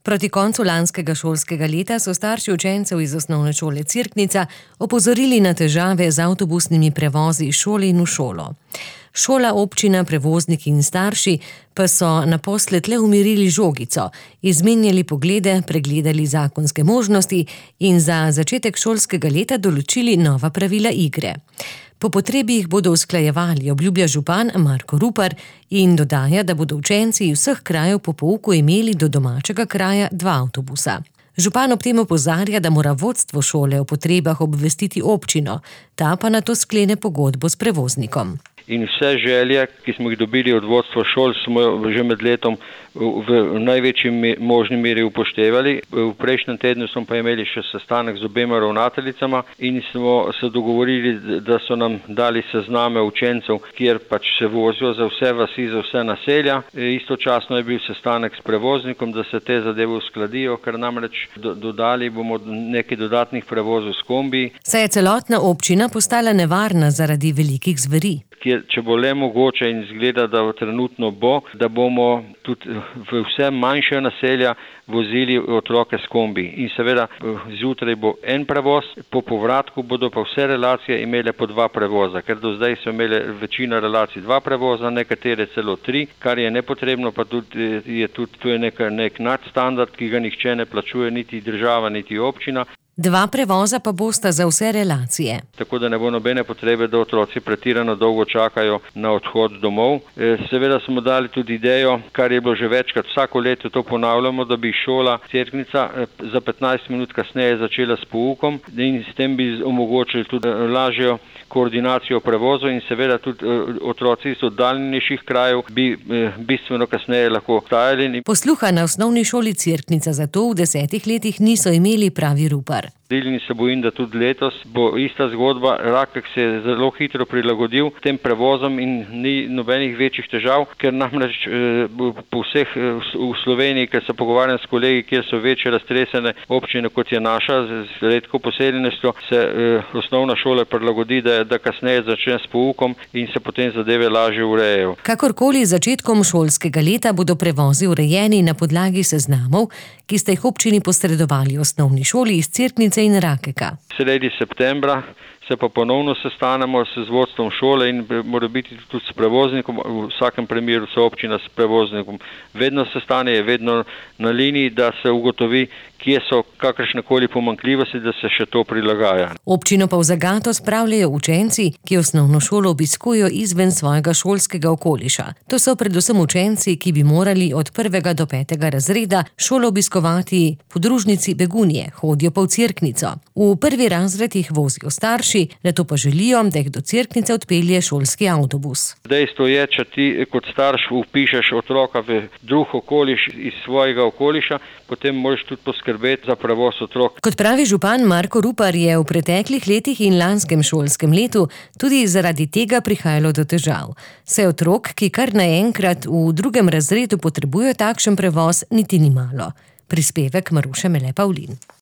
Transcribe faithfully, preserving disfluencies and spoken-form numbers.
Proti koncu lanskega šolskega leta so starši učencev iz osnovne šole Cerknica opozorili na težave z avtobusnimi prevozi iz šole in v šolo. Šola, občina, prevozniki in starši pa so naposled le umirili žogico, izmenjali poglede, pregledali zakonske možnosti in za začetek šolskega leta določili nova pravila igre. Po potrebi jih bodo usklajevali, obljublja župan Marko Rupar in dodaja, da bodo učenci iz vseh krajev po pouku imeli do domačega kraja dva avtobusa. Župan ob tem opozarja, da mora vodstvo šole o potrebah obvestiti občino, ta pa nato sklene pogodbo s prevoznikom. In vse želje, ki smo jih dobili od vodstva šol, smo že med letom v največji možni meri upoštevali. V prejšnjem tednu smo pa imeli še sestanek z obema ravnateljicama in smo se dogovorili, da so nam dali sezname učencev, kjer pač se vozijo za vse vasi, za vse naselja. Istočasno je bil sestanek s prevoznikom, da se te zadeve uskladijo, ker namreč dodali bomo nekaj dodatnih prevozov s kombiji. Saj je celotna občina postala nevarna zaradi velikih zveri. Kjer, če bo le mogoče in izgleda, da trenutno bo, da bomo tudi v vse manjše naselja vozili otroke s kombi. In seveda zjutraj bo en prevoz, po povratku bodo pa vse relacije imele po dva prevoza, ker do zdaj so imele večina relacij dva prevoza, nekatere celo tri, kar je nepotrebno, pa tudi je tudi tu je nek, nek nadstandard, ki ga nihče ne plačuje, niti država, niti občina. Dva prevoza pa bosta za vse relacije. Tako da ne bo nobene potrebe, da otroci pretirano dolgo čakajo na odhod domov. Seveda smo dali tudi idejo, kar je bilo že večkrat, vsako leto to ponavljamo, da bi šola Cerknica za petnajst minut kasneje začela s poukom in s tem bi omogočili tudi lažjo koordinacijo prevozov in seveda tudi otroci iz oddaljenejših krajev bi bistveno kasneje lahko stajali. Posluha na osnovni šoli Cerknica zato v desetih letih niso imeli, pravi Rupar. In se bojim, da tudi letos bo ista zgodba. Rakek se je zelo hitro prilagodil tem prevozom in ni nobenih večjih težav, ker namreč po vseh v Sloveniji, ker se pogovarjam s kolegi, kjer so večje raztresene občine, kot je naša, z redko poseljenostjo, se osnovna šola prilagodi, da, da kasneje začne s poukom in se potem zadeve lažje urejejo. Kakorkoli z začetkom šolskega leta bodo prevozi urejeni na podlagi seznamov, ki sta jih občini posredovali osnovni šoli iz Cerknice in Rakeka. Sredi septembra se pa ponovno sestanemo s vodstvom šole in mora biti tudi s prevoznikom, v vsakem primeru se občina s prevoznikom vedno sestane, je vedno na liniji, da se ugotovi, kje so kakršnekoli pomanjkljivosti, da se še to prilagaja. Občino pa v zagato spravljajo učenci, ki osnovno šolo obiskujejo izven svojega šolskega okoliša. To so predvsem učenci, ki bi morali od prvega do petega razreda šolo obiskovati podružnici Begunje, hodijo pa v Cerknico. V prvi razred jih vozijo starši, nato pa želijo, da jih do Cerknice odpelje šolski avtobus. Dejstvo je, če ti kot starš vpišeš otroka v drug okoliš iz svojega okoliša, potem moraš tudi poskrbeti za prevoz otrok. Kot pravi župan Marko Rupar, je v preteklih letih in lanskem šolskem letu tudi zaradi tega prihajalo do težav. Saj otrok, ki kar naenkrat v drugem razredu potrebujejo takšen prevoz, niti ni malo. Prispevek Maruše Mele Pavlin.